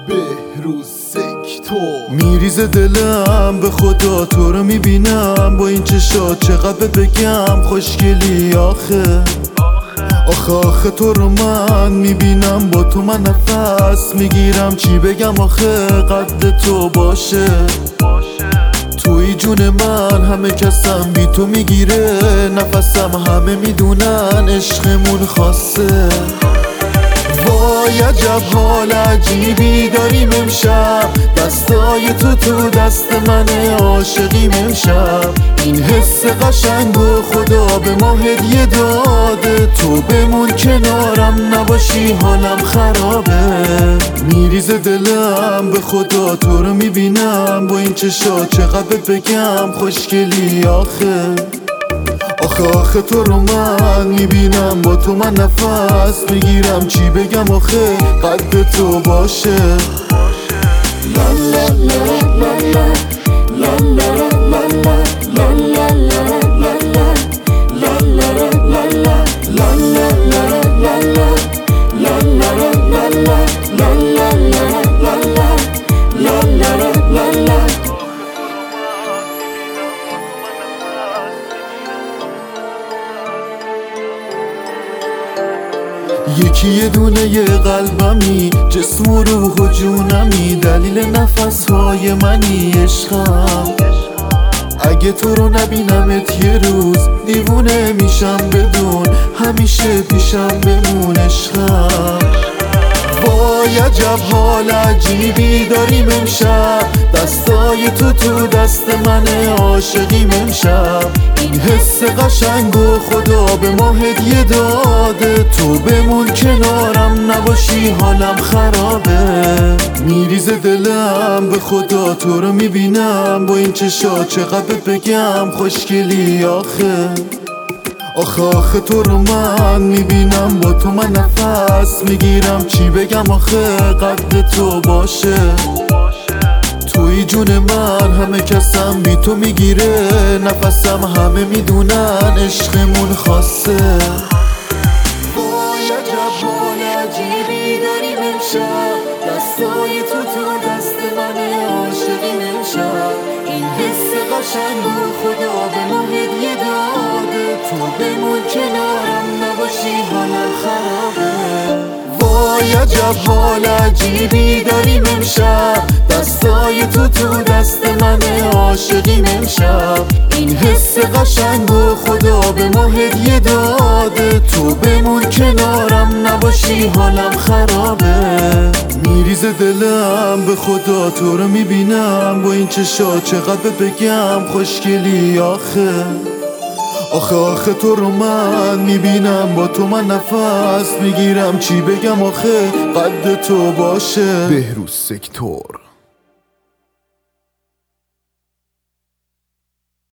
بهروز سکتور. میریزه دلم به خدا تو رو میبینم با این چشات، چقدر بگم خوشگلی آخه آخه تو رو من میبینم با تو من نفس میگیرم، چی بگم آخه قد تو باشه توی جون من، همه کسم بی تو میگیره نفسم، همه میدونن عشقمون خاصه. وای عجب حال عجیبی داریم امشب، دستای تو دست منه، عاشقیم امشب. این حس قشنگ و خدا به ما هدیه داده، تو بمون کنارم نباشی حالم خرابه. میریزه دلم به خدا تو رو میبینم با این چشات، چقدر بگم خوشگلی آخه تو رو من میبینم با تو من نفس میگیرم، چی بگم آخه قد تو باشه. لا لا لا لا لا لا لا لا یکی یه دونه یه قلبمی، جسم و روح و جونمی، دلیل نفسهای منی عشقم. اگه تو رو نبینمت یه روز دیوونه میشم، بدون همیشه پیشم بمون عشقم. وای عجب حال عجیبی داریم امشب، دستای تو دست منه، عاشقیم امشب. این حس قشنگ و خدا به ما هدیه داده، تو بمون کنارم نباشی حالم خرابه. میریزه دلم به خدا تو رو میبینم با این چشات، چقدر بگم خوشگلی آخه تو رو من میبینم با تو من نفس میگیرم، چی بگم آخه قد تو باشه توی جون من، همه کسم بی تو میگیره نفسم، همه میدونن عشقمون خاصه. وای عجب حال عجیبی داریم امشب، دستای تو دست منه، عاشقیم امشب. این حس قشنگ و خدا به ما هدیه داده، تو بمون کنارم نباشی حالم خرابه. وای عجب حال عجیبی داریم امشب، دستای تو دست منه، عاشقیم امشب. این حس قشنگ و خدا به ما هدیه داده، تو بمون کنارم نباشی حالم خرابه. میریزه دلم به خدا تو رو میبینم با این چشات، چقدر بگم خوشگلی آخه تو رو من میبینم با تو من نفس میگیرم، چی بگم آخه قد تو باشه. بهروز سکتور.